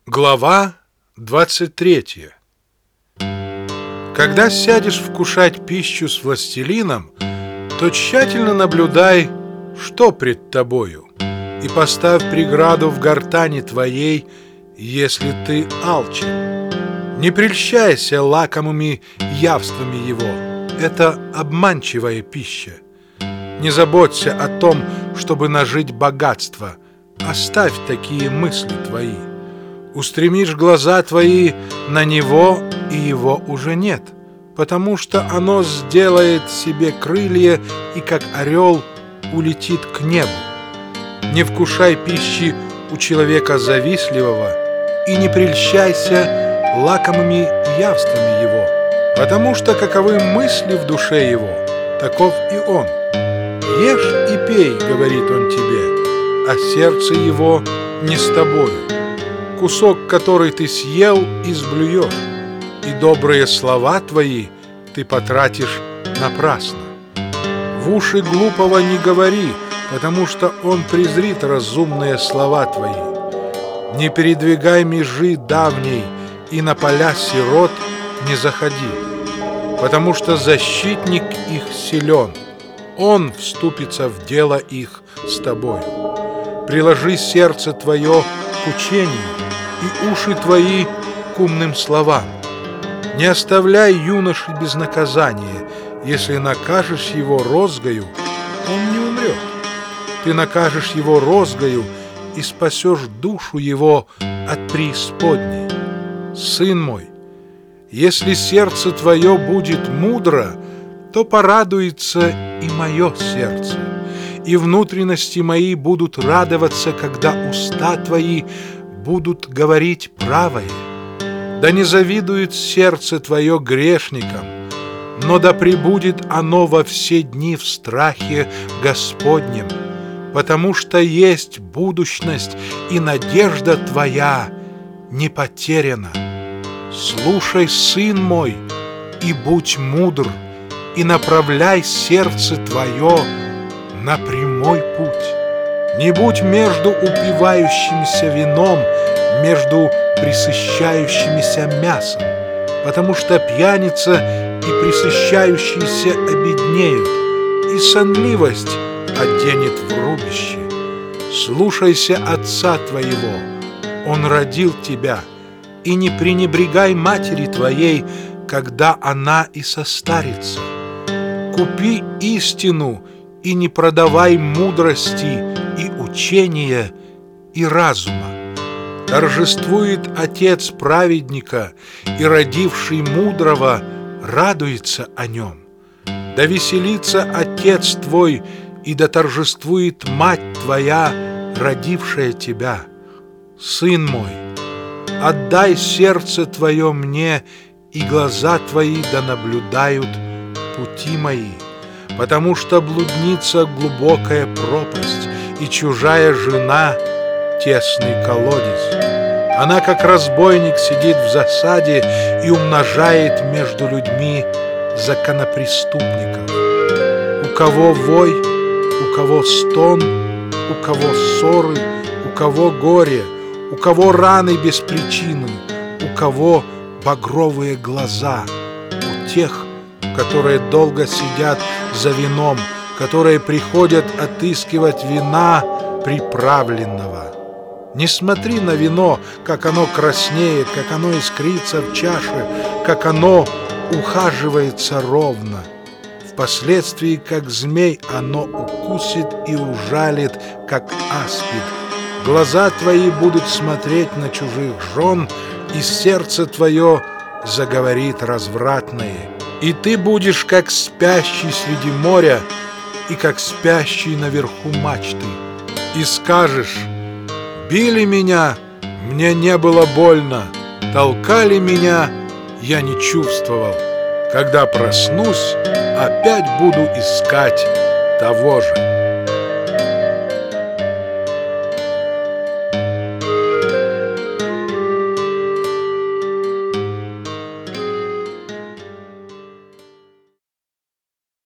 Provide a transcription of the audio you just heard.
Глава 23. Когда сядешь вкушать пищу с властелином, то тщательно наблюдай, что пред тобою, и поставь преграду в гортани твоей, если ты алчен. Не прельщайся лакомыми явствами его, это обманчивая пища. Не заботься о том, чтобы нажить богатство, оставь такие мысли твои. Устремишь глаза твои на него, и его уже нет, потому что оно сделает себе крылья и, как орел, улетит к небу. Не вкушай пищи у человека завистливого и не прельщайся лакомыми явствами его, потому что каковы мысли в душе его, таков и он. Ешь и пей, говорит он тебе, а сердце его не с тобою. Кусок, который ты съел, изблюешь, и добрые слова твои ты потратишь напрасно. В уши глупого не говори, потому что он презрит разумные слова твои. Не передвигай межи давней, и на поля сирот не заходи, потому что защитник их силен, он вступится в дело их с тобою. Приложи сердце твое к учению, и уши твои к умным словам. Не оставляй юноши без наказания. Если накажешь его розгою, он не умрет. Ты накажешь его розгою и спасешь душу его от преисподней. Сын мой, если сердце твое будет мудро, то порадуется и мое сердце, и внутренности мои будут радоваться, когда уста твои будут говорить правое. Да не завидует сердце твое грешникам, но да пребудет оно во все дни в страхе Господнем, потому что есть будущность, и надежда твоя не потеряна. Слушай, сын мой, и будь мудр, и направляй сердце твое на прямой путь. Не будь между упивающимся вином, между пресыщающимися мясом, потому что пьяница и пресыщающиеся обеднеют, и сонливость оденет в рубище. Слушайся отца твоего, он родил тебя, и не пренебрегай матери твоей, когда она и состарится. Купи истину и не продавай мудрости и учения и разума. Торжествует отец праведника, и родивший мудрого радуется о нем. Да веселится отец твой, и да торжествует мать твоя, родившая тебя. Сын мой, отдай сердце твое мне, и глаза твои да наблюдают пути мои, потому что блудница глубокая пропасть, и чужая жена тесный колодец. Она, как разбойник, сидит в засаде и умножает между людьми законопреступников. У кого вой, у кого стон, у кого ссоры, у кого горе, у кого раны без причины, у кого багровые глаза, у тех, которые долго сидят за вином, которые приходят отыскивать вина приправленного. Не смотри на вино, как оно краснеет, как оно искрится в чаше, как оно ухаживается ровно. Впоследствии, как змей, оно укусит и ужалит, как аспид. Глаза твои будут смотреть на чужих жен, и сердце твое заговорит развратное. И ты будешь, как спящий среди моря, и как спящий наверху мачты. И скажешь: били меня, мне не было больно, толкали меня, я не чувствовал. Когда проснусь, опять буду искать того же.